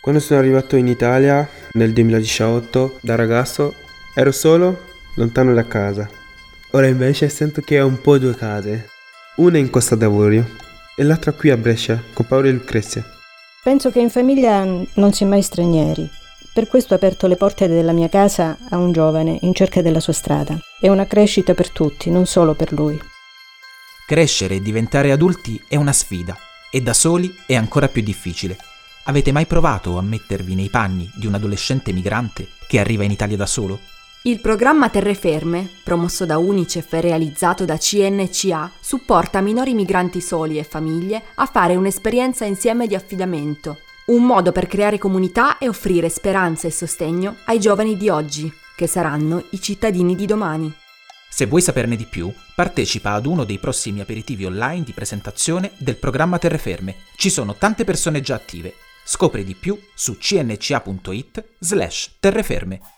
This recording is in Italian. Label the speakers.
Speaker 1: Quando sono arrivato in Italia nel 2018, da ragazzo, ero solo, lontano da casa. Ora invece sento che ho un po' due case. Una in Costa d'Avorio e l'altra qui a Brescia, con Paolo e Lucrezia.
Speaker 2: Penso che in famiglia non si è mai stranieri. Per questo ho aperto le porte della mia casa a un giovane in cerca della sua strada. È una crescita per tutti, non solo per lui.
Speaker 3: Crescere e diventare adulti è una sfida e da soli è ancora più difficile. Avete mai provato a mettervi nei panni di un adolescente migrante che arriva in Italia da solo?
Speaker 4: Il programma Terreferme, promosso da Unicef e realizzato da CNCA, supporta minori migranti soli e famiglie a fare un'esperienza insieme di affidamento, un modo per creare comunità e offrire speranza e sostegno ai giovani di oggi, che saranno i cittadini di domani.
Speaker 3: Se vuoi saperne di più, partecipa ad uno dei prossimi aperitivi online di presentazione del programma Terreferme. Ci sono tante persone già attive. Scopri di più su cnca.it/terreferme.